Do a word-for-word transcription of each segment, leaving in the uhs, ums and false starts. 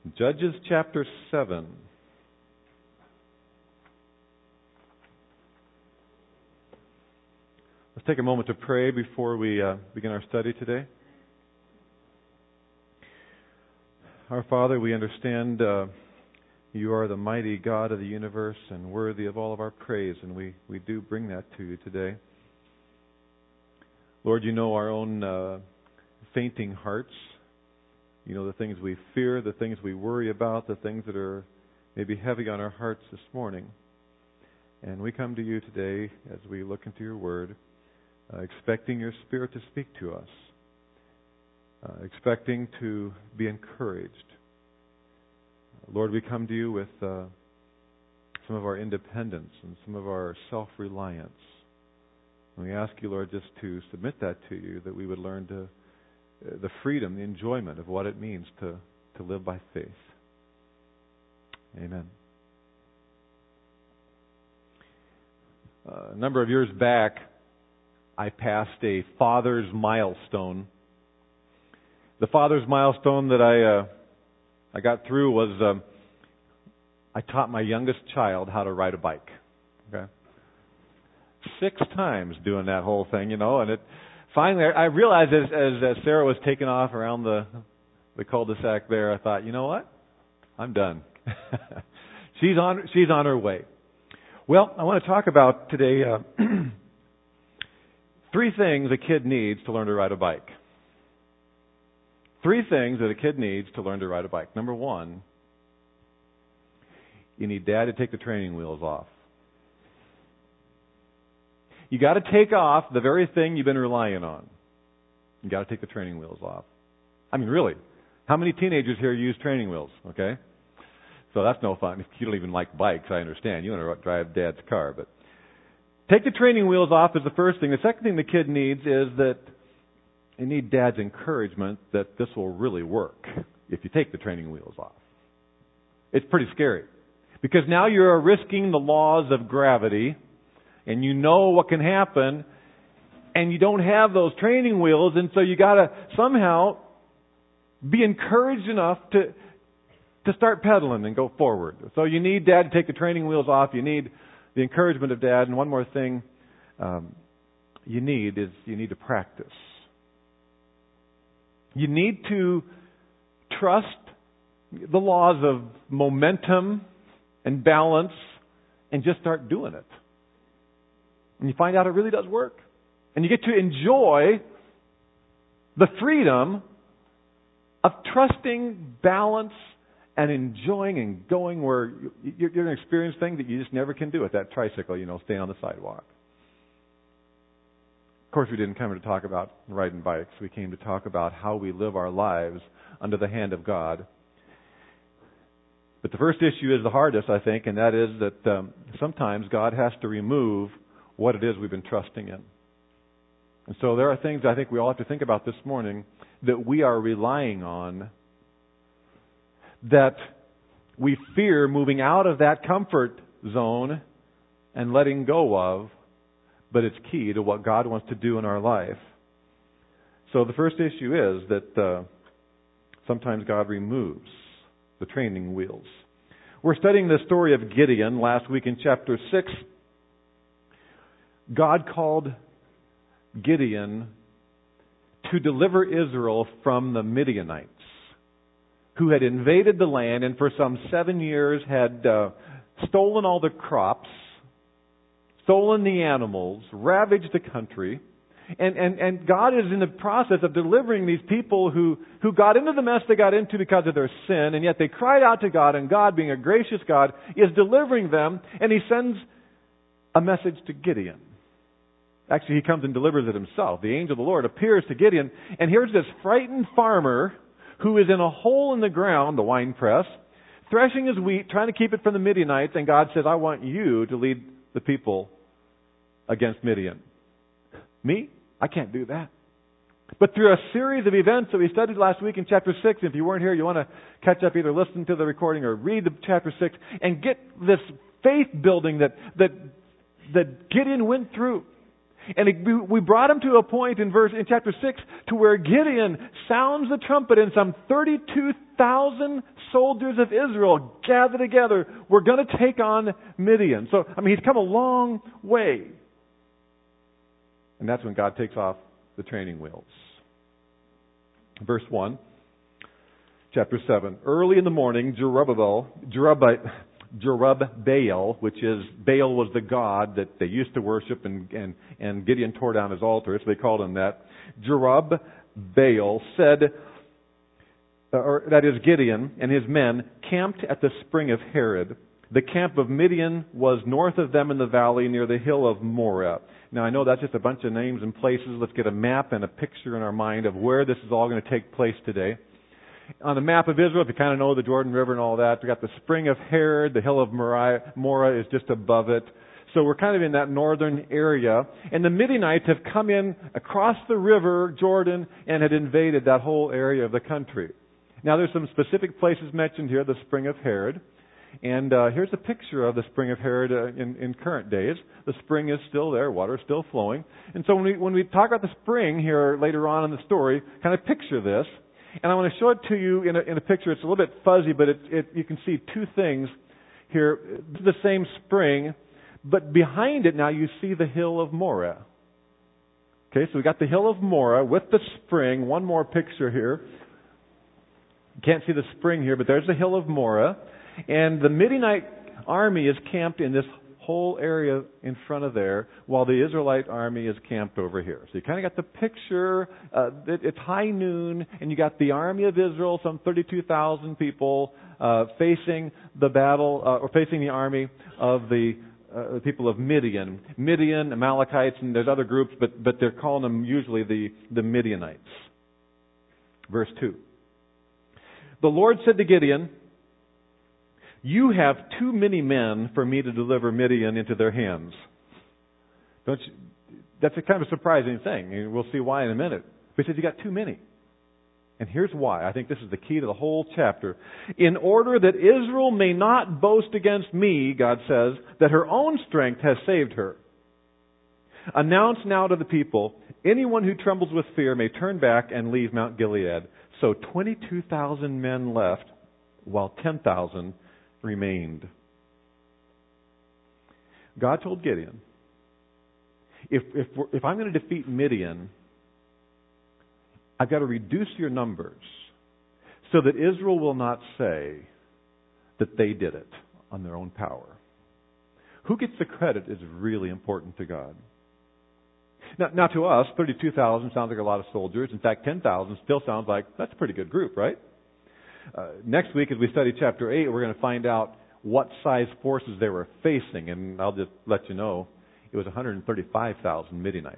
Judges chapter seven. Let's take a moment to pray before we uh, begin our study today. Our Father, we understand uh, you are the mighty God of the universe and worthy of all of our praise, and we, we do bring that to you today. Lord, you know our own uh, fainting hearts. You know the things we fear, the things we worry about, the things that are maybe heavy on our hearts this morning. And we come to you today as we look into your word, uh, expecting your Spirit to speak to us, uh, expecting to be encouraged. Lord, we come to you with uh, some of our independence and some of our self-reliance. And we ask you, Lord, just to submit that to you, that we would learn to the freedom, the enjoyment of what it means to, to live by faith. Amen. Uh, a number of years back, I passed a father's milestone. The father's milestone that I uh, I got through was um, I taught my youngest child how to ride a bike. Okay, six times doing that whole thing, you know, and it. Finally, I realized as, as, as Sarah was taking off around the, the cul-de-sac there, I thought, you know what? I'm done. she's on she's on her way. Well, I want to talk about today uh, three things a kid needs to learn to ride a bike. Three things that a kid needs to learn to ride a bike. Number one, you need Dad to take the training wheels off. You got to take off the very thing you've been relying on. You got to take the training wheels off. I mean, really, how many teenagers here use training wheels? Okay, so that's no fun. If you don't even like bikes, I understand. You want to drive Dad's car, but take the training wheels off is the first thing. The second thing the kid needs is that you need Dad's encouragement that this will really work if you take the training wheels off. It's pretty scary because now you're risking the laws of gravity. And you know what can happen, and you don't have those training wheels, and so you got to somehow be encouraged enough to to start pedaling and go forward. So you need Dad to take the training wheels off. You need the encouragement of Dad. And one more thing um, you need is you need to practice. You need to trust the laws of momentum and balance and just start doing it. And you find out it really does work. And you get to enjoy the freedom of trusting balance and enjoying and going where you're going to experience things that you just never can do with that tricycle, you know, staying on the sidewalk. Of course, we didn't come here to talk about riding bikes. We came to talk about how we live our lives under the hand of God. But the first issue is the hardest, I think, and that is that um, sometimes God has to remove what it is we've been trusting in. And so there are things I think we all have to think about this morning that we are relying on that we fear moving out of that comfort zone and letting go of, but it's key to what God wants to do in our life. So the first issue is that uh, sometimes God removes the training wheels. We're studying the story of Gideon last week in chapter six. God called Gideon to deliver Israel from the Midianites, who had invaded the land and for some seven years had uh, stolen all the crops, stolen the animals, ravaged the country. And, and, and God is in the process of delivering these people who, who got into the mess they got into because of their sin, and yet they cried out to God, and God, being a gracious God, is delivering them, and He sends a message to Gideon. Actually, he comes and delivers it himself. The angel of the Lord appears to Gideon, and here's this frightened farmer who is in a hole in the ground, the wine press, threshing his wheat, trying to keep it from the Midianites, and God says, I want you to lead the people against Midian. Me? I can't do that. But through a series of events that we studied last week in chapter six, if you weren't here, you want to catch up, either listen to the recording or read the chapter six, and get this faith building that, that, that Gideon went through. And it, we brought him to a point in verse in chapter six to where Gideon sounds the trumpet and some thirty-two thousand soldiers of Israel gather together. We're going to take on Midian. So, I mean, he's come a long way. And that's when God takes off the training wheels. Verse one, chapter seven. Early in the morning, Jerubbaal, Jerubbaal, Jerubbaal, which is, Baal was the god that they used to worship, and, and, and Gideon tore down his altar, so they called him that. Jerubbaal said, or that is Gideon and his men, camped at the spring of Harod. The camp of Midian was north of them in the valley near the hill of Moreh. Now, I know that's just a bunch of names and places. Let's get a map and a picture in our mind of where this is all going to take place today. On the map of Israel, if you kind of know the Jordan River and all that, we've got the spring of Harod, the hill of Moreh is just above it. So we're kind of in that northern area. And the Midianites have come in across the river, Jordan, and had invaded that whole area of the country. Now, there's some specific places mentioned here, the spring of Harod. And uh, here's a picture of the spring of Harod uh, in, in current days. The spring is still there, water is still flowing. And so when we, when we talk about the spring here later on in the story, kind of picture this. And I want to show it to you in a, in a picture. It's a little bit fuzzy, but it, it, you can see two things here. This is the same spring, but behind it now you see the hill of Moreh. Okay, so we got the hill of Moreh with the spring. One more picture here. You can't see the spring here, but there's the hill of Moreh. And the Midianite army is camped in this whole area in front of there, while the Israelite army is camped over here. So you kind of got the picture. Uh, it, it's high noon, and you got the army of Israel, some thirty-two thousand people, uh, facing the battle, uh, or facing the army of the uh, the people of Midian. Midian, Amalekites, and there's other groups, but, but they're calling them usually the, the Midianites. Verse two. The Lord said to Gideon, "You have too many men for me to deliver Midian into their hands." Don't you, that's a kind of a surprising thing. And we'll see why in a minute. But he says, you got too many. And here's why. I think this is the key to the whole chapter. In order that Israel may not boast against me, God says, that her own strength has saved her. Announce now to the people, anyone who trembles with fear may turn back and leave Mount Gilead. So twenty-two thousand men left, while ten thousand remained. God told Gideon, if, if, if I'm going to defeat Midian, I've got to reduce your numbers so that Israel will not say that they did it on their own power. Who gets the credit is really important to God. Now, now to us, thirty-two thousand sounds like a lot of soldiers. In fact, ten thousand still sounds like that's a pretty good group, right? Uh, next week, as we study chapter eight, we're going to find out what size forces they were facing. And I'll just let you know, it was one hundred thirty-five thousand Midianites.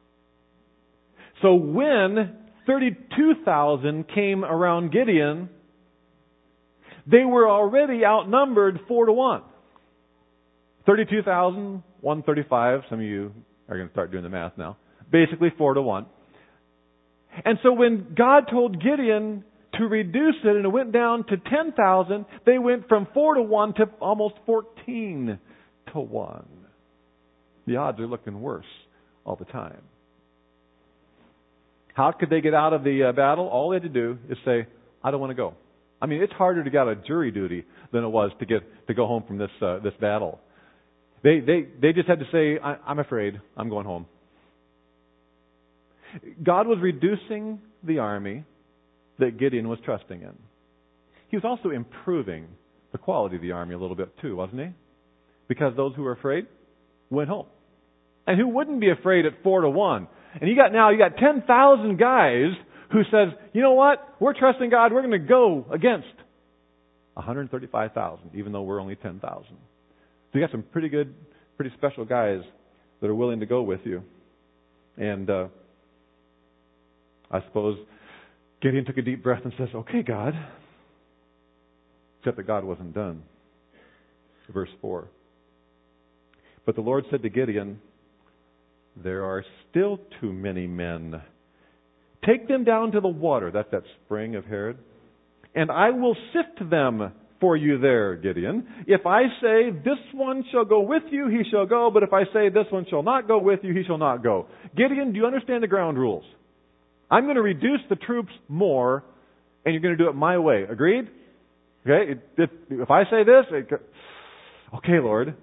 So when thirty-two thousand came around Gideon, they were already outnumbered four to one. thirty-two thousand, one hundred thirty-five. Some of you are going to start doing the math now. Basically four to one. And so when God told Gideon to reduce it, and it went down to ten thousand, they went from four to one to almost fourteen to one. The odds are looking worse all the time. How could they get out of the uh, battle? All they had to do is say, I don't want to go. I mean, it's harder to get out of jury duty than it was to get to go home from this uh, this battle. They they they just had to say, I, I'm afraid, I'm going home. God was reducing the army that Gideon was trusting in. He was also improving the quality of the army a little bit too, wasn't he? Because those who were afraid went home. And who wouldn't be afraid at four to one? And you got now, you got ten thousand guys who says, you know what? We're trusting God. We're going to go against one hundred thirty-five thousand, even though we're only ten thousand. So you got some pretty good, pretty special guys that are willing to go with you. And uh, I suppose Gideon took a deep breath and says, okay, God. Except that God wasn't done. Verse four. But the Lord said to Gideon, there are still too many men. Take them down to the water, that's that spring of Harod, and I will sift them for you there, Gideon. If I say, this one shall go with you, he shall go. But if I say, this one shall not go with you, he shall not go. Gideon, do you understand the ground rules? I'm going to reduce the troops more, and you're going to do it my way. Agreed? Okay? If, if I say this, it, okay, Lord.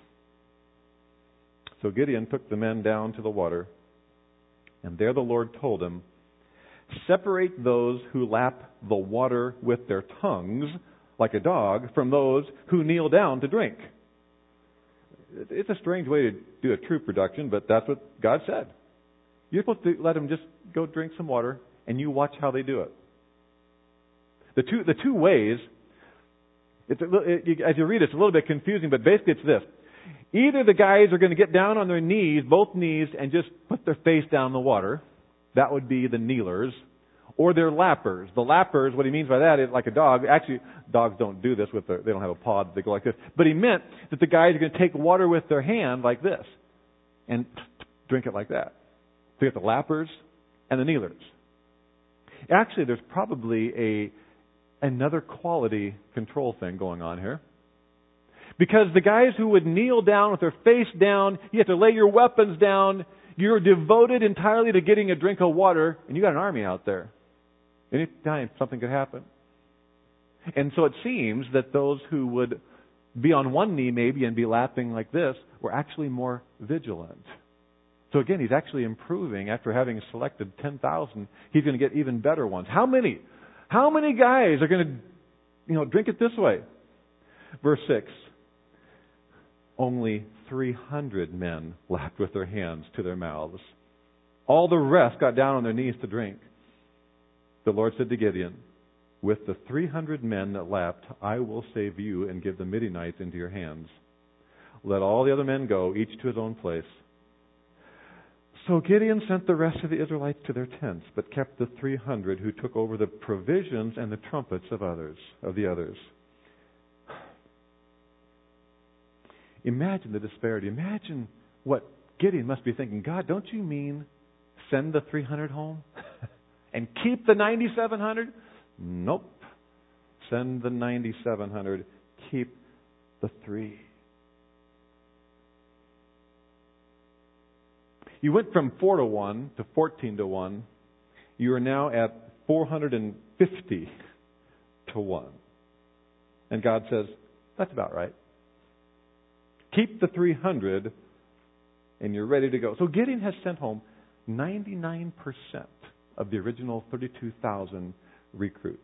So Gideon took the men down to the water, and there the Lord told him, separate those who lap the water with their tongues, like a dog, from those who kneel down to drink. It's a strange way to do a troop reduction, but that's what God said. You're supposed to let them just go drink some water, and you watch how they do it. The two, the two ways, it's a, it, as you read it, it's a little bit confusing, but basically it's this. Either the guys are going to get down on their knees, both knees, and just put their face down in the water. That would be the kneelers. Or they're lappers. The lappers, what he means by that is like a dog. Actually, dogs don't do this with their, they don't have a paw that they go like this. But he meant that the guys are going to take water with their hand like this and drink it like that. So you have the lappers and the kneelers. Actually, there's probably a another quality control thing going on here. Because the guys who would kneel down with their face down, you have to lay your weapons down. You're devoted entirely to getting a drink of water, and you got an army out there. Anytime something could happen. And so it seems that those who would be on one knee maybe and be lapping like this were actually more vigilant. So again, he's actually improving after having selected ten thousand. He's going to get even better ones. How many? How many guys are going to, you know, drink it this way? Verse six. Only three hundred men lapped with their hands to their mouths. All the rest got down on their knees to drink. The Lord said to Gideon, with the three hundred men that lapped, I will save you and give the Midianites into your hands. Let all the other men go, each to his own place. So Gideon sent the rest of the Israelites to their tents, but kept the three hundred who took over the provisions and the trumpets of others, of the others. Imagine the disparity. Imagine what Gideon must be thinking. God, don't you mean send the three hundred home and keep the ninety-seven hundred? Nope. Send the ninety-seven hundred, keep the three. You went from four to one to fourteen to one. You are now at four hundred fifty to one. And God says, that's about right. Keep the three hundred, and you're ready to go. So Gideon has sent home ninety-nine percent of the original thirty-two thousand recruits.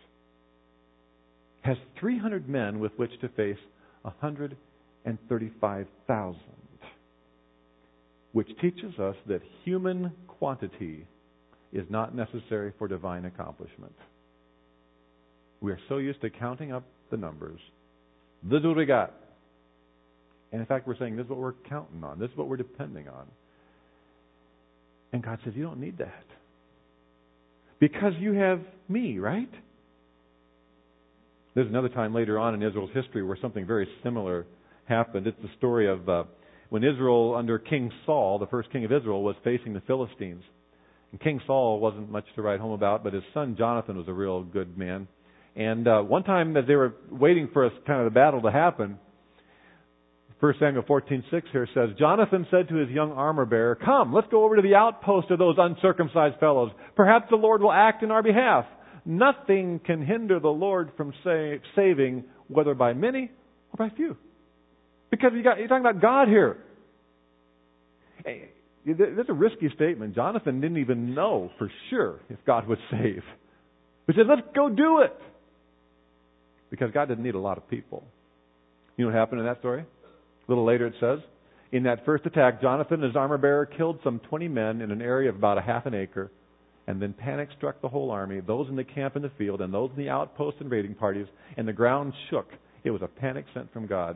Has three hundred men with which to face one hundred thirty-five thousand. Which teaches us that human quantity is not necessary for divine accomplishment. We are so used to counting up the numbers. This is what we got. And in fact, we're saying this is what we're counting on. This is what we're depending on. And God says, you don't need that. Because you have me, right? There's another time later on in Israel's history where something very similar happened. It's the story of uh, when Israel, under King Saul, the first king of Israel, was facing the Philistines. And King Saul wasn't much to write home about, but his son Jonathan was a real good man. And uh, one time as they were waiting for a, kind of the battle to happen, First Samuel fourteen six here says, Jonathan said to his young armor bearer, come, let's go over to the outpost of those uncircumcised fellows. Perhaps the Lord will act in our behalf. Nothing can hinder the Lord from sa- saving, whether by many or by few. Because you got, you're talking about God here. Hey, that's a risky statement. Jonathan didn't even know for sure if God would save. He said, let's go do it. Because God didn't need a lot of people. You know what happened in that story? A little later it says, in that first attack, Jonathan and his armor bearer killed some twenty men in an area of about a half an acre. And then panic struck the whole army, those in the camp in the field, and those in the outposts and raiding parties, and the ground shook. It was a panic sent from God.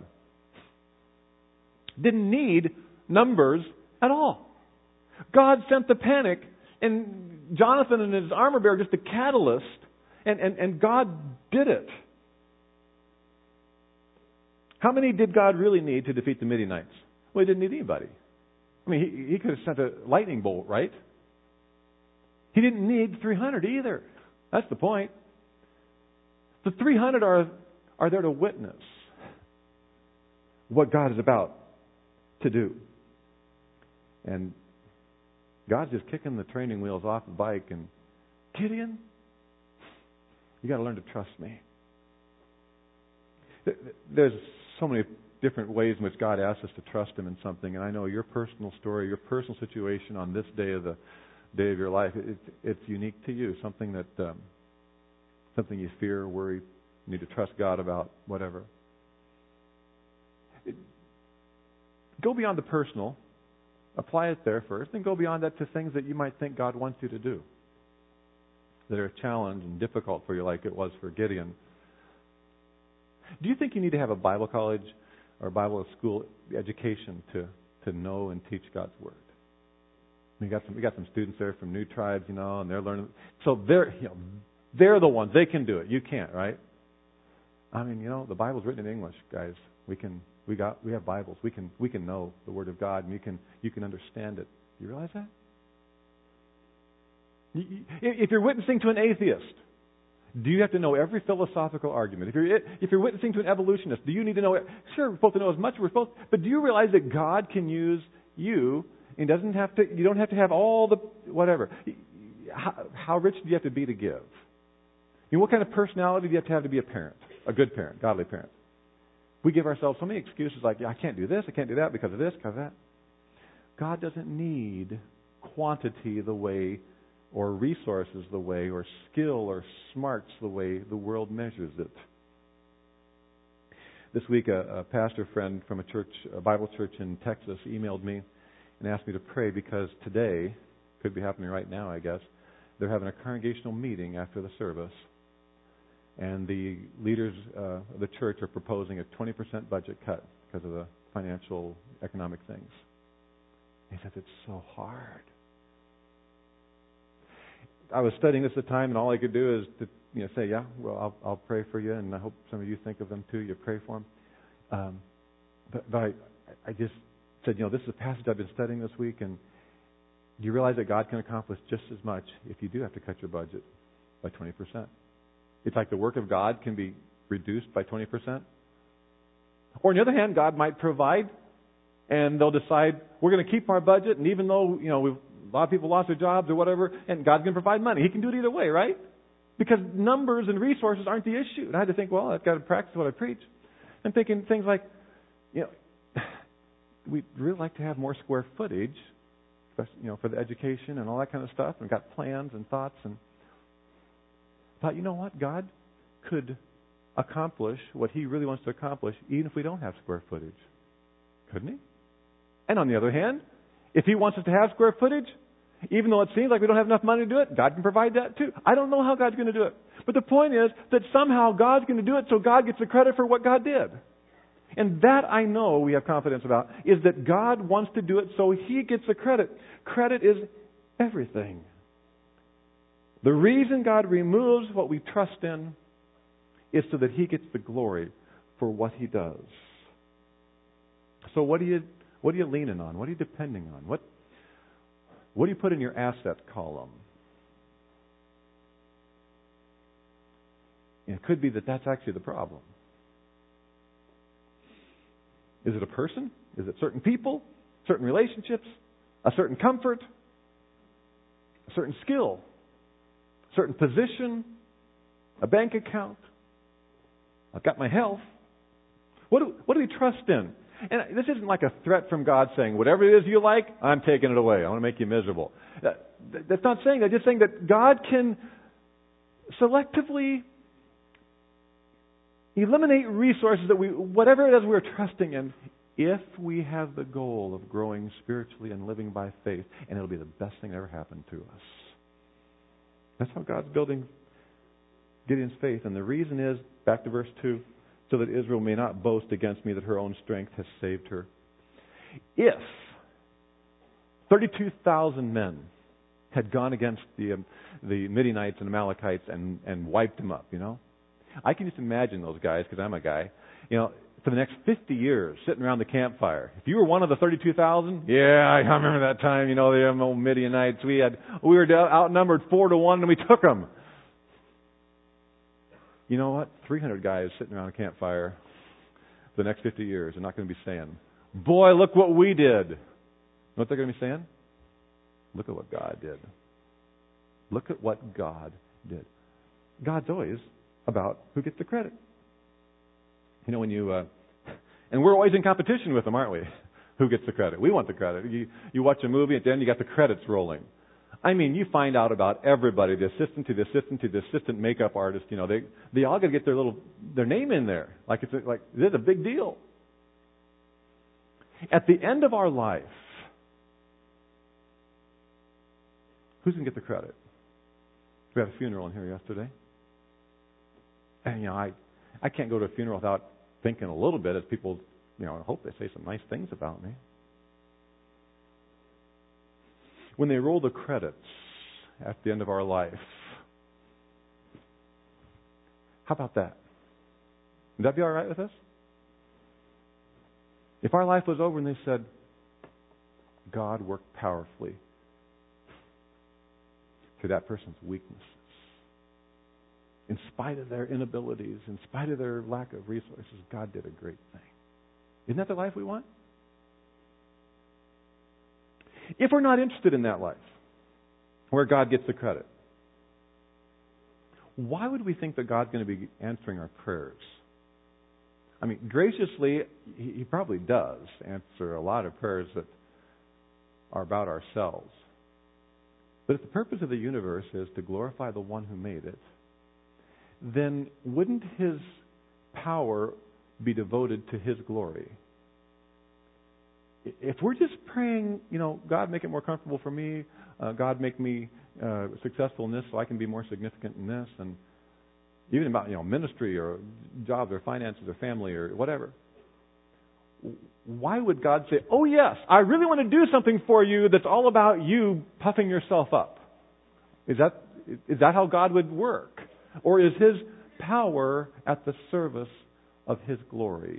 Didn't need numbers at all. God sent the panic, and Jonathan and his armor bearer just a catalyst, and, and, and God did it. How many did God really need to defeat the Midianites? Well, He didn't need anybody. I mean, He, he could have sent a lightning bolt, right? He didn't need three hundred either. That's the point. The three hundred are, are there to witness what God is about to do. And God's just kicking the training wheels off the bike and, Gideon, you got to learn to trust me. There's so many different ways in which God asks us to trust Him in something, and I know your personal story, your personal situation on this day of the day of your life, it's, it's unique to you. Something that, um, something you fear, worry, you need to trust God about, whatever. It, go beyond the personal, apply it there first, and go beyond that to things that you might think God wants you to do that are a challenge and difficult for you, like it was for Gideon. Do you think you need to have a Bible college or Bible school education to, to know and teach God's Word? We got some we got some students there from New Tribes, you know, and they're learning. So they're you know they're the ones. They can do it. You can't, right? I mean, you know, the Bible's written in English, guys. We can we got we have Bibles. We can we can know the Word of God, and you can you can understand it. You realize that? If you're witnessing to an atheist, do you have to know every philosophical argument? If you're if you're witnessing to an evolutionist, do you need to know it? Sure, we're supposed to know as much as we're supposed to, but do you realize that God can use you and doesn't have to you don't have to have all the whatever. How, how rich do you have to be to give? You know, what kind of personality do you have to have to be a parent? A good parent, godly parent. We give ourselves so many excuses like, yeah, I can't do this, I can't do that because of this, because of that. God doesn't need quantity the way or resources the way, or skill or smarts the way the world measures it. This week, a, a pastor friend from a church, a Bible church in Texas, emailed me and asked me to pray because today, could be happening right now, I guess, they're having a congregational meeting after the service, and the leaders uh, of the church are proposing a twenty percent budget cut because of the financial, economic things. He says, it's so hard. I was studying this at the time, and all I could do is to you know say, yeah, well, I'll, I'll pray for you, and I hope some of you think of them too. You pray for them. Um, but but I, I just said, you know, this is a passage I've been studying this week, and do you realize that God can accomplish just as much if you do have to cut your budget by twenty percent? It's like the work of God can be reduced by twenty percent. Or on the other hand, God might provide, and they'll decide we're going to keep our budget, and even though you know we've a lot of people lost their jobs or whatever, and God's going to provide money. He can do it either way, right? Because numbers and resources aren't the issue. And I had to think, well, I've got to practice what I preach. I'm thinking things like, you know, we'd really like to have more square footage, especially, you know, for the education and all that kind of stuff. And got plans and thoughts. And I thought, you know what? God could accomplish what He really wants to accomplish even if we don't have square footage. Couldn't He? And on the other hand, if He wants us to have square footage, even though it seems like we don't have enough money to do it, God can provide that too. I don't know how God's going to do it. But the point is that somehow God's going to do it so God gets the credit for what God did. And that I know we have confidence about, is that God wants to do it so He gets the credit. Credit is everything. The reason God removes what we trust in is so that He gets the glory for what He does. So what do you What are you leaning on? What are you depending on? What What do you put in your asset column? And it could be that that's actually the problem. Is it a person? Is it certain people? Certain relationships? A certain comfort? A certain skill? A certain position? A bank account? I've got my health. What do, what do we trust in? And this isn't like a threat from God saying, whatever it is you like, I'm taking it away. I want to make you miserable. That's not saying that. Just saying that God can selectively eliminate resources that we, whatever it is we're trusting in, if we have the goal of growing spiritually and living by faith, and it'll be the best thing that ever happened to us. That's how God's building Gideon's faith. And the reason is, back to verse two, so that Israel may not boast against me that her own strength has saved her. If thirty-two thousand men had gone against the um, the Midianites and Amalekites and, and wiped them up, you know, I can just imagine those guys, because I'm a guy, you know, for the next fifty years, sitting around the campfire. If you were one of the thirty-two thousand, yeah, I remember that time, you know, the um, old Midianites, we had we were outnumbered four to one and we took them. you know what? three hundred guys sitting around a campfire for the next fifty years are not going to be saying, boy, look what we did. You know what they're going to be saying? Look at what God did. Look at what God did. God's always about who gets the credit. You know, when you, uh, and we're always in competition with them, aren't we? Who gets the credit? We want the credit. You, you watch a movie, at the end you got the credits rolling. I mean, you find out about everybody, the assistant to the assistant to the assistant makeup artist. You know, they they all got to get their little their name in there, like it's a, like it's a big deal. At the end of our life, who's going to get the credit? We had a funeral in here yesterday, and you know, I I can't go to a funeral without thinking a little bit as people, you know, I hope they say some nice things about me. When they roll the credits at the end of our life, how about that? Would that be all right with us? If our life was over and they said, God worked powerfully through that person's weaknesses, in spite of their inabilities, in spite of their lack of resources, God did a great thing. Isn't that the life we want? If we're not interested in that life, where God gets the credit, why would we think that God's going to be answering our prayers? I mean, graciously, He probably does answer a lot of prayers that are about ourselves. But if the purpose of the universe is to glorify the one who made it, then wouldn't His power be devoted to His glory? If we're just praying, you know, God, make it more comfortable for me, uh, God, make me uh, successful in this so I can be more significant in this, and even about, you know, ministry or jobs or finances or family or whatever, why would God say, oh yes, I really want to do something for you that's all about you puffing yourself up? Is that is that how God would work? Or is His power at the service of His glory?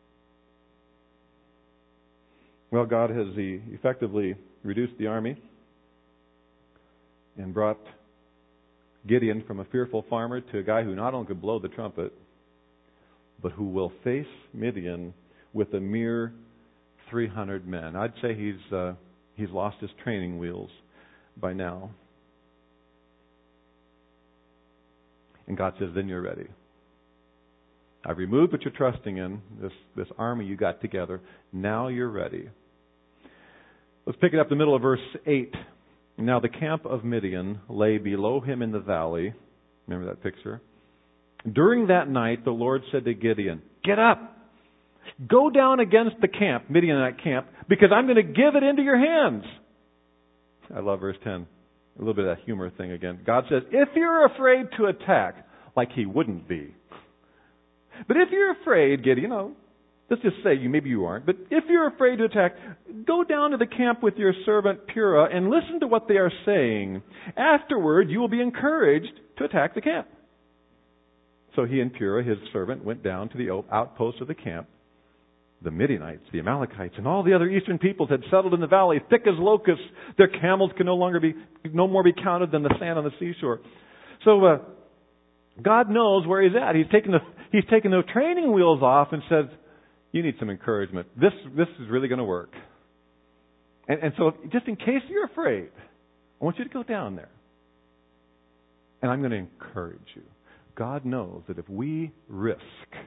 Well, God has effectively reduced the army and brought Gideon from a fearful farmer to a guy who not only could blow the trumpet, but who will face Midian with a mere three hundred men. I'd say he's uh, he's lost his training wheels by now. And God says, then you're ready. I've removed what you're trusting in, this, this army you got together. Now you're ready. Let's pick it up the middle of verse eight. Now the camp of Midian lay below him in the valley. Remember that picture? During that night, the Lord said to Gideon, get up. Go down against the camp, Midianite camp, because I'm going to give it into your hands. I love verse ten. A little bit of that humor thing again. God says, if you're afraid to attack, like he wouldn't be. But if you're afraid, Gideon, you know, let's just say you maybe you aren't, but if you're afraid to attack, go down to the camp with your servant Purah and listen to what they are saying. Afterward, you will be encouraged to attack the camp. So he and Purah, his servant, went down to the outpost of the camp. The Midianites, the Amalekites, and all the other eastern peoples had settled in the valley, thick as locusts. Their camels could no longer be, no more be counted than the sand on the seashore. So uh, God knows where he's at. He's taken the he's taken the training wheels off and says, "You need some encouragement. This this is really going to work." And, and so, just in case you're afraid, I want you to go down there, and I'm going to encourage you. God knows that if we risk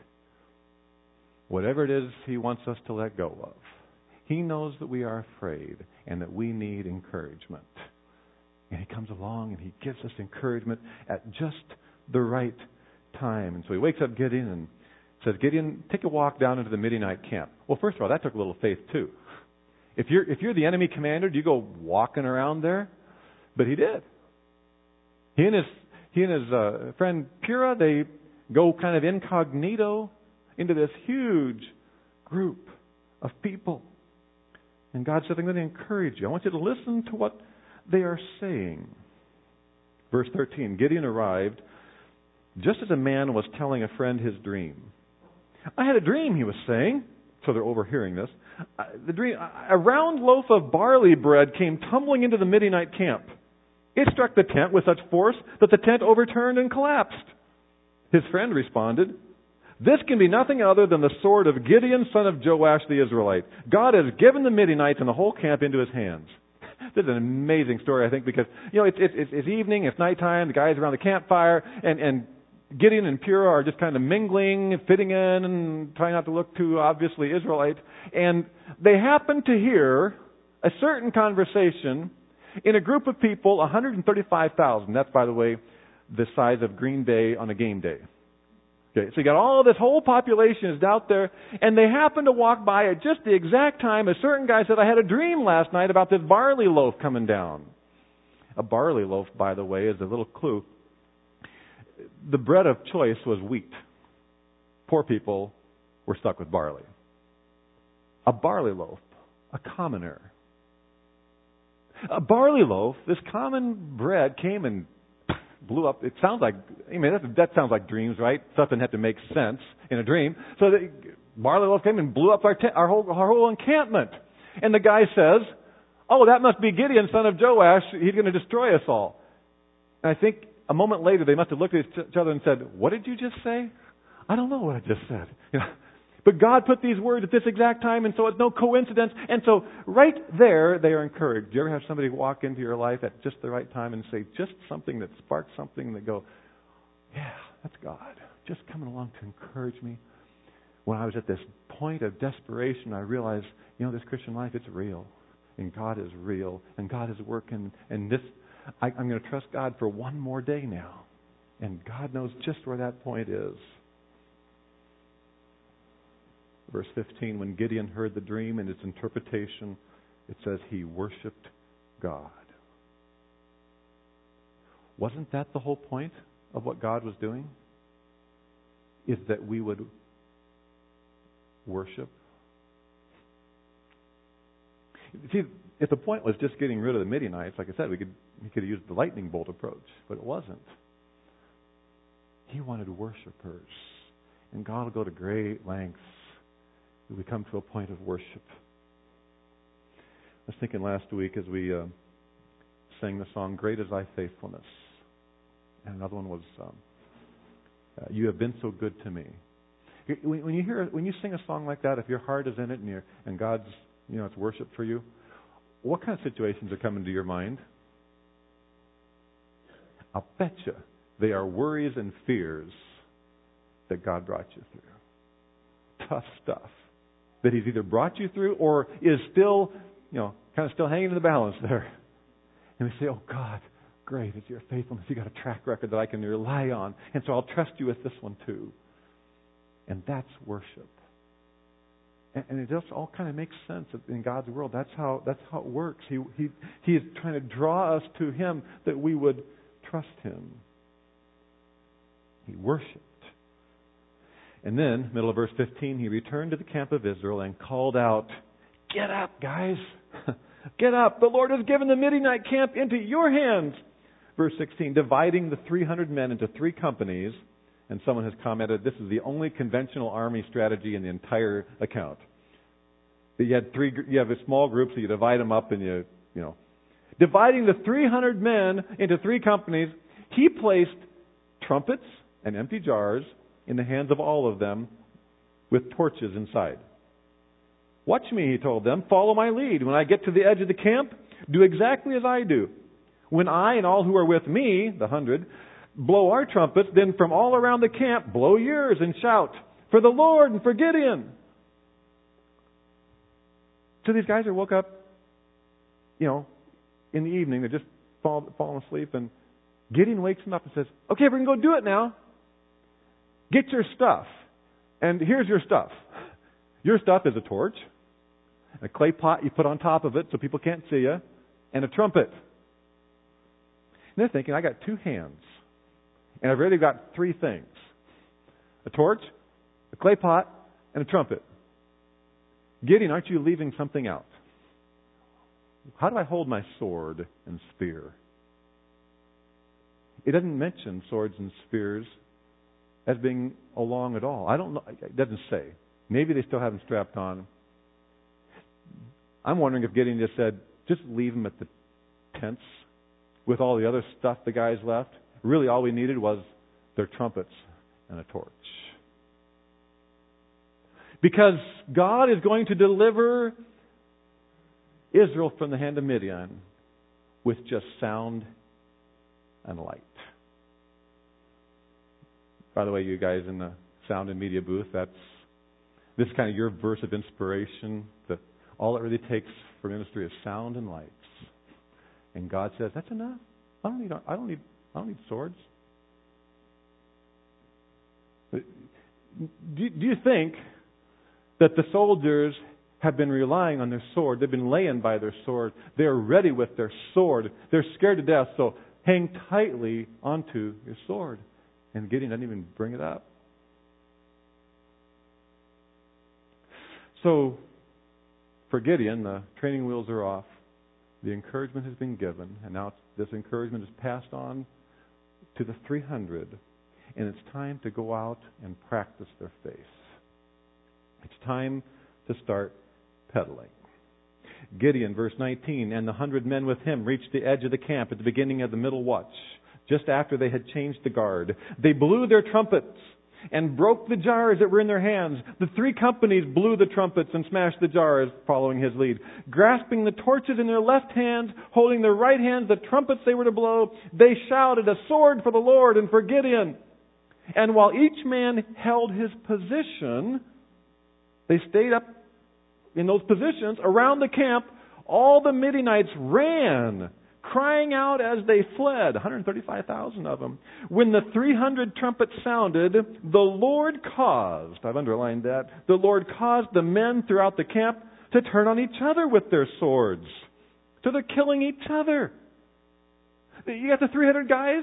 whatever it is He wants us to let go of, He knows that we are afraid and that we need encouragement. And He comes along and He gives us encouragement at just the right time. And so He wakes up Gideon and says, Gideon, take a walk down into the Midianite camp. Well, first of all, that took a little faith too. If you're if you're the enemy commander, do you go walking around there? But he did. He and his he and his uh, friend Purah, they go kind of incognito into this huge group of people. And God said, I'm going to encourage you. I want you to listen to what they are saying. Verse thirteen, Gideon arrived just as a man was telling a friend his dream. I had a dream, he was saying. So they're overhearing this. Uh, the dream, a round loaf of barley bread came tumbling into the Midianite camp. It struck the tent with such force that the tent overturned and collapsed. His friend responded, "This can be nothing other than the sword of Gideon, son of Joash the Israelite. God has given the Midianites and the whole camp into his hands." This is an amazing story, I think, because, you know, it's, it's, it's evening, it's nighttime, the guys around the campfire, and, and Gideon and Purah are just kind of mingling, fitting in, and trying not to look too obviously Israelite. And they happen to hear a certain conversation in a group of people, one hundred thirty-five thousand. That's, by the way, the size of Green Bay on a game day. Okay, so you got all this whole population is out there, and they happen to walk by at just the exact time a certain guy said, "I had a dream last night about this barley loaf coming down." A barley loaf, by the way, is a little clue. The bread of choice was wheat. Poor people were stuck with barley. A barley loaf, a commoner. A barley loaf, this common bread came and blew up. It sounds like, I mean, that, that sounds like dreams, right? Something had to make sense in a dream. So the barley loaf came and blew up our, te- our, whole, our whole encampment. And the guy says, "Oh, that must be Gideon, son of Joash. He's going to destroy us all." And I think a moment later they must have looked at each other and said, "What did you just say?" "I don't know what I just said." You know, but God put these words at this exact time, and so it's no coincidence. And so right there, they are encouraged. Do you ever have somebody walk into your life at just the right time and say just something that sparks something that go, "Yeah, that's God, just coming along to encourage me"? When I was at this point of desperation, I realized, you know, this Christian life, it's real. And God is real. And God is working. And this, I, I'm going to trust God for one more day now. And God knows just where that point is. Verse fifteen, when Gideon heard the dream and its interpretation, it says he worshipped God. Wasn't that the whole point of what God was doing? Is that we would worship? See, if the point was just getting rid of the Midianites, like I said, we could he could have used the lightning bolt approach, but it wasn't. He wanted worshipers. And God will go to great lengths as we come to a point of worship. I was thinking last week as we uh, sang the song, "Great is Thy Faithfulness." And another one was, um, uh, "You have been so good to me." When you hear, when you sing a song like that, if your heart is in it and, you're, and God's, you know, it's worship for you, what kind of situations are coming to your mind? I'll bet you they are worries and fears that God brought you through. Tough stuff that He's either brought you through or is still, you know, kind of still hanging in the balance there. And we say, "Oh God, great is your faithfulness. You got a track record that I can rely on, and so I'll trust you with this one too." And that's worship. And, and it just all kind of makes sense in God's world. That's how that's how it works. He he he is trying to draw us to Him that we would trust Him. He worshipped. And then, middle of verse fifteen, he returned to the camp of Israel and called out, "Get up, guys! Get up! The Lord has given the Midianite camp into your hands." Verse sixteen, dividing the three hundred men into three companies, and someone has commented, this is the only conventional army strategy in the entire account. You had three, you have a small group, so you divide them up and you, you know. Dividing the three hundred men into three companies, he placed trumpets and empty jars in the hands of all of them with torches inside. "Watch me," he told them. "Follow my lead. When I get to the edge of the camp, do exactly as I do. When I and all who are with me, the hundred, blow our trumpets, then from all around the camp, blow yours and shout, 'For the Lord and for Gideon.'" So these guys are woke up, you know, in the evening. They're just fall, falling asleep, and Gideon wakes them up and says, "Okay, we're going to go do it now. Get your stuff." And here's your stuff. Your stuff is a torch, a clay pot you put on top of it so people can't see you, and a trumpet. And they're thinking, I got two hands, and I've already got three things. A torch, a clay pot, and a trumpet. Gideon, aren't you leaving something out? How do I hold my sword and spear? It doesn't mention swords and spears as being along at all. I don't know. It doesn't say. Maybe they still have them strapped on. I'm wondering if Gideon just said, just leave them at the tents with all the other stuff the guys left. Really all we needed was their trumpets and a torch. Because God is going to deliver Israel from the hand of Midian with just sound and light. By the way, you guys in the sound and media booth, that's this is kind of your verse of inspiration. That all it really takes for ministry is sound and lights. And God says, that's enough. I don't need I don't need I don't need swords. Do, do you think that the soldiers have been relying on their sword? They've been laying by their sword. They're ready with their sword. They're scared to death, so hang tightly onto your sword. And Gideon doesn't even bring it up. So, for Gideon, the training wheels are off. The encouragement has been given, and now this encouragement is passed on to the three hundred. And it's time to go out and practice their faith. It's time to start pedaling. Gideon, verse nineteen, and the hundred men with him reached the edge of the camp at the beginning of the middle watch, just after they had changed the guard. They blew their trumpets and broke the jars that were in their hands. The three companies blew the trumpets and smashed the jars, following his lead. Grasping the torches in their left hands, holding their right hands the trumpets they were to blow, they shouted, "A sword for the Lord and for Gideon!" And while each man held his position, they stayed up in those positions around the camp. All the Midianites ran, crying out as they fled, one hundred thirty-five thousand of them. When the three hundred trumpets sounded, the Lord caused, I've underlined that, the Lord caused the men throughout the camp to turn on each other with their swords. So they're killing each other. You got the three hundred guys?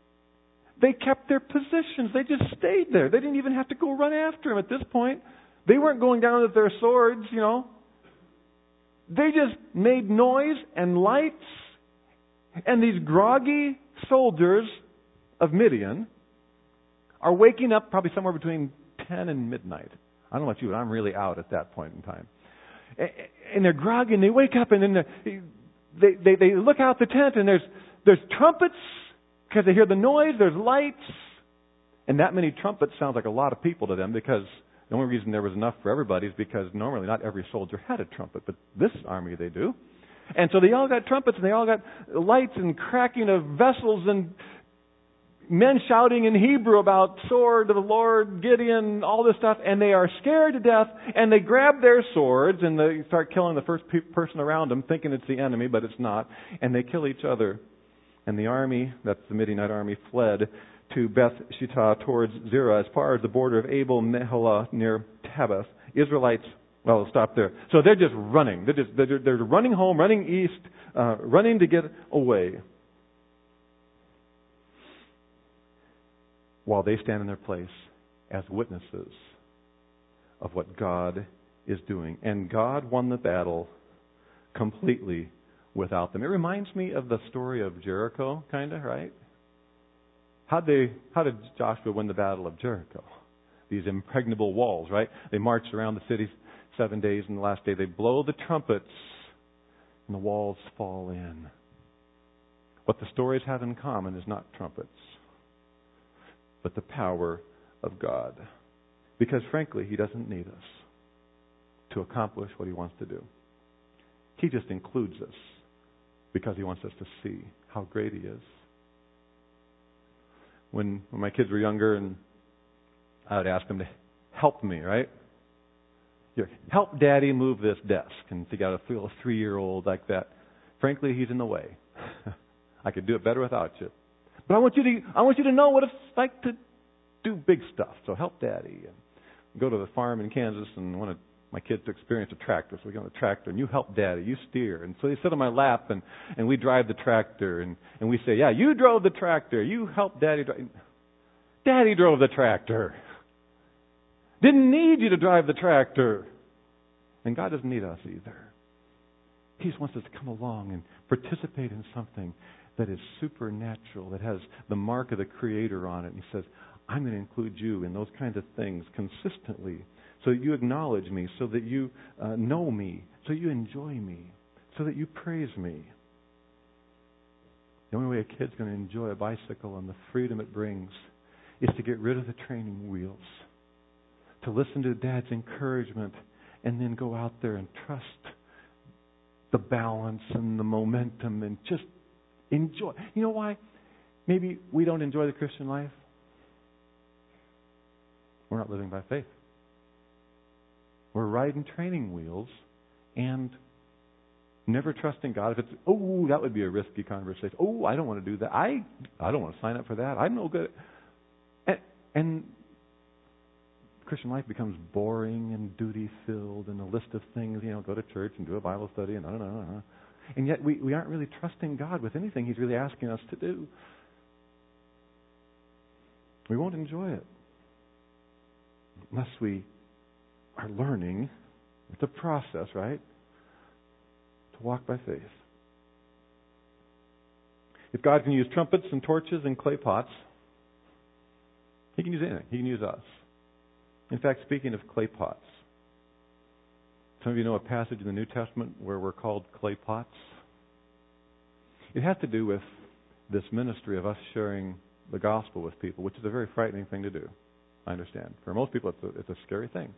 They kept their positions. They just stayed there. They didn't even have to go run after them at this point. They weren't going down with their swords, you know. They just made noise and lights. And these groggy soldiers of Midian are waking up probably somewhere between ten and midnight. I don't know about you, but I'm really out at that point in time. And they're groggy and they wake up and then they, they, they look out the tent and there's, there's trumpets because they hear the noise, there's lights. And that many trumpets sounds like a lot of people to them, because the only reason there was enough for everybody is because normally not every soldier had a trumpet, but this army they do. And so they all got trumpets and they all got lights and cracking of vessels and men shouting in Hebrew about sword of the Lord, Gideon, all this stuff. And they are scared to death and they grab their swords and they start killing the first pe- person around them, thinking it's the enemy, but it's not. And they kill each other. And the army, that's the Midianite army, fled to Beth Shittah towards Zerah as far as the border of Abel Meholah near Tabbath. Israelites, well, we'll stop there. So they're just running. They're just they're, they're running home, running east, uh, running to get away. While they stand in their place as witnesses of what God is doing. And God won the battle completely without them. It reminds me of the story of Jericho, kind of, right? How they, how did Joshua win the battle of Jericho? These impregnable walls, right? They marched around the city seven days, and the last day they blow the trumpets, and the walls fall in. What the stories have in common is not trumpets, but the power of God. Because frankly, He doesn't need us to accomplish what He wants to do. He just includes us because He wants us to see how great He is. When, when my kids were younger, and I would ask them to help me, right? Here, help Daddy move this desk. And you got to feel a three-year-old like that. Frankly, he's in the way. I could do it better without you. But I want you to I want you to know what it's like to do big stuff. So help Daddy. And go to the farm in Kansas, and one of my kids to experience a tractor. So we go on the tractor, and you help Daddy, you steer. And so they sit on my lap, and, and we drive the tractor. And, and we say, yeah, you drove the tractor. You helped Daddy drive. Daddy drove the tractor. Didn't need you to drive the tractor. And God doesn't need us either. He just wants us to come along and participate in something that is supernatural, that has the mark of the Creator on it. And He says, I'm going to include you in those kinds of things consistently, so that you acknowledge me, so that you uh, know me, so you enjoy me, so that you praise me. The only way a kid's going to enjoy a bicycle and the freedom it brings is to get rid of the training wheels, to listen to Dad's encouragement, and then go out there and trust the balance and the momentum and just enjoy. You know why? Maybe we don't enjoy the Christian life. We're not living by faith. We're riding training wheels and never trusting God. If it's, oh, that would be a risky conversation. Oh, I don't want to do that. I I don't want to sign up for that. I'm no good. And, and Christian life becomes boring and duty-filled and a list of things, you know, go to church and do a Bible study and no, no, no, no. And yet we, we aren't really trusting God with anything He's really asking us to do. We won't enjoy it unless we are learning. It's a process, right? To walk by faith. If God can use trumpets and torches and clay pots, He can use anything. He can use us. In fact, speaking of clay pots, some of you know a passage in the New Testament where we're called clay pots. It has to do with this ministry of us sharing the gospel with people, which is a very frightening thing to do. I understand. For most people, it's a, it's a scary thing.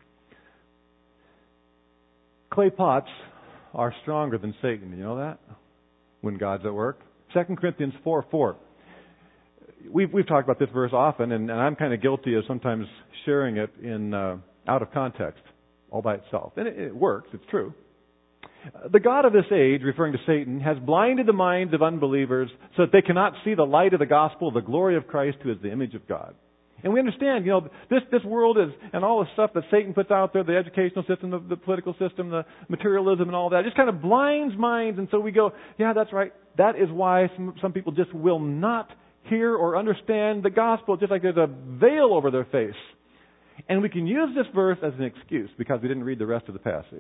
Clay pots are stronger than Satan. You know that? When God's at work. Second Corinthians four four. We've, we've talked about this verse often, and, and I'm kind of guilty of sometimes sharing it in uh, out of context, all by itself. And it, it works. It's true. The God of this age, referring to Satan, has blinded the minds of unbelievers so that they cannot see the light of the gospel, the glory of Christ, who is the image of God. And we understand, you know, this, this world is, and all the stuff that Satan puts out there, the educational system, the, the political system, the materialism and all that, just kind of blinds minds. And so we go, yeah, that's right. That is why some, some people just will not hear or understand the gospel, just like there's a veil over their face. And we can use this verse as an excuse because we didn't read the rest of the passage.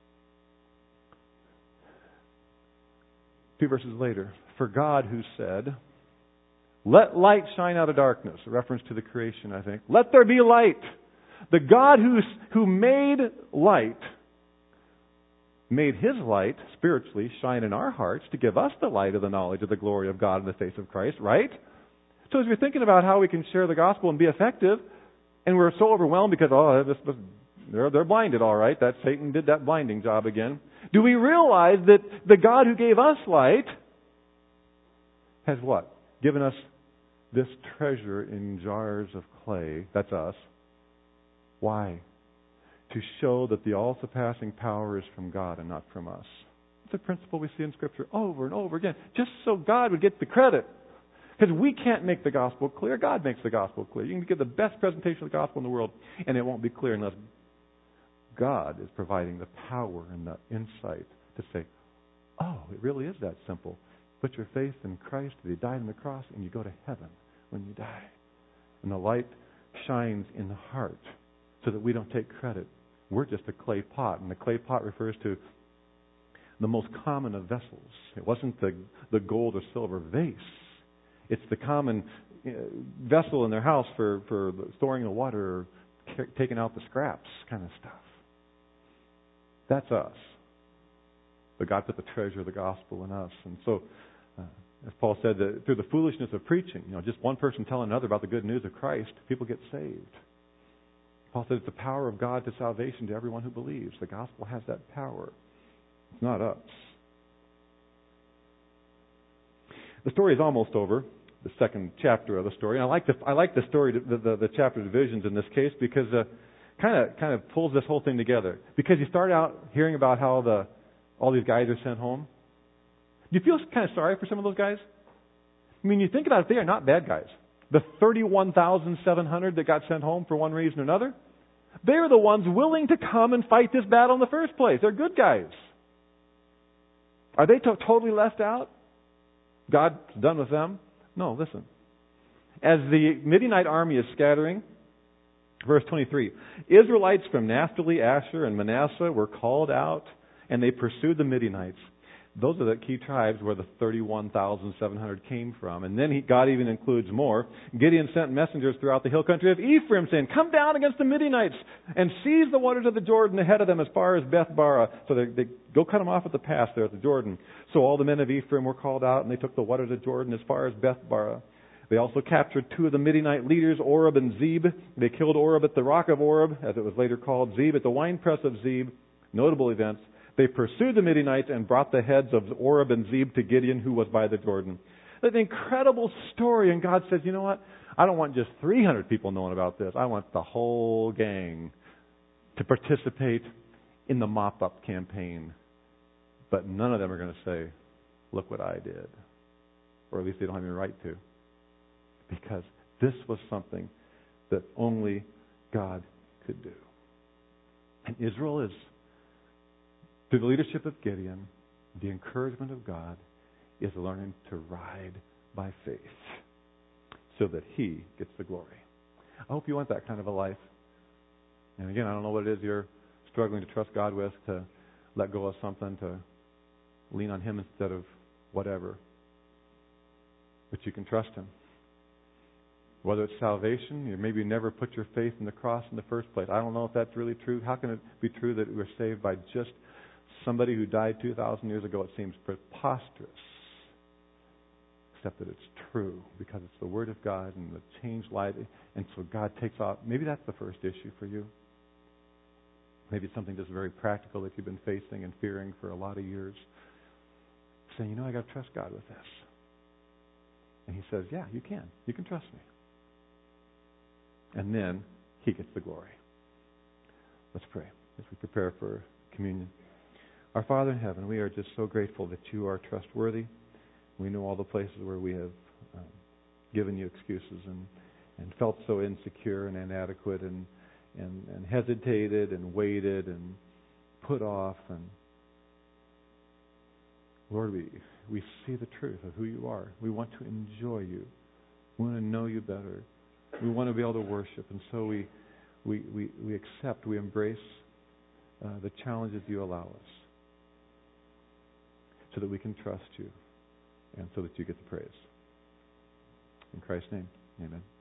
Two verses later, for God who said, let light shine out of darkness, a reference to the creation, I think. Let there be light. The God who, who made light, made His light, spiritually, shine in our hearts to give us the light of the knowledge of the glory of God in the face of Christ, right? So as we're thinking about how we can share the gospel and be effective, and we're so overwhelmed because, oh, this, this, they're, they're blinded, all right. That Satan did that blinding job again. Do we realize that the God who gave us light has what? Given us this treasure in jars of clay. That's us. Why? To show that the all-surpassing power is from God and not from us. It's a principle we see in Scripture over and over again. Just so God would get the credit. Because we can't make the gospel clear. God makes the gospel clear. You can give the best presentation of the gospel in the world, and it won't be clear unless God is providing the power and the insight to say, oh, it really is that simple. Put your faith in Christ, that He died on the cross, and you go to heaven when you die. And the light shines in the heart so that we don't take credit. We're just a clay pot, and the clay pot refers to the most common of vessels. It wasn't the, the gold or silver vase. It's the common uh, vessel in their house for, for storing the water or c- taking out the scraps kind of stuff. That's us. But God put the treasure of the gospel in us. And so, uh, as Paul said, that through the foolishness of preaching, you know, just one person telling another about the good news of Christ, people get saved. Paul said it's the power of God to salvation to everyone who believes. The gospel has that power. It's not us. The story is almost over, the second chapter of the story. And I like the I like the story, the the, the chapter divisions in this case because uh, kind of kind of pulls this whole thing together. Because you start out hearing about how the all these guys are sent home. Do you feel kind of sorry for some of those guys? I mean, you think about it, they are not bad guys. The thirty-one thousand seven hundred that got sent home for one reason or another, they are the ones willing to come and fight this battle in the first place. They're good guys. Are they to- totally left out? God's done with them? No, listen. As the Midianite army is scattering, verse twenty-three, Israelites from Naphtali, Asher, and Manasseh were called out, and they pursued the Midianites. Those are the key tribes where the thirty-one thousand seven hundred came from. And then he, God even includes more. Gideon sent messengers throughout the hill country of Ephraim saying, come down against the Midianites and seize the waters of the Jordan ahead of them as far as Beth-barah. So they, they go cut them off at the pass there at the Jordan. So all the men of Ephraim were called out and they took the waters of Jordan as far as Beth-barah. They also captured two of the Midianite leaders, Oreb and Zeb. They killed Oreb at the rock of Oreb, as it was later called, Zeb at the winepress of Zeb. Notable events. They pursued the Midianites and brought the heads of Oreb and Zeb to Gideon, who was by the Jordan. It's an incredible story, and God says, you know what? I don't want just three hundred people knowing about this. I want the whole gang to participate in the mop-up campaign. But none of them are going to say, look what I did. Or at least they don't have any right to. Because this was something that only God could do. And Israel is, through the leadership of Gideon, the encouragement of God, is learning to ride by faith so that He gets the glory. I hope you want that kind of a life. And again, I don't know what it is you're struggling to trust God with, to let go of something, to lean on Him instead of whatever. But you can trust Him. Whether it's salvation, you maybe never put your faith in the cross in the first place. I don't know if that's really true. How can it be true that we're saved by just somebody who died two thousand years ago? It seems preposterous. Except that it's true, because it's the Word of God and the changed life. And so God takes off. Maybe that's the first issue for you. Maybe it's something just very practical that you've been facing and fearing for a lot of years. Saying, you know, I got to trust God with this. And He says, yeah, you can. You can trust me. And then He gets the glory. Let's pray as we prepare for communion. Our Father in heaven, we are just so grateful that You are trustworthy. We know all the places where we have um, given You excuses and, and felt so insecure and inadequate and, and, and hesitated and waited and put off. And Lord, we, we see the truth of who You are. We want to enjoy You. We want to know You better. We want to be able to worship. And so we we, we, we accept, we embrace uh, the challenges You allow us so that we can trust You and so that You get the praise. In Christ's name, amen.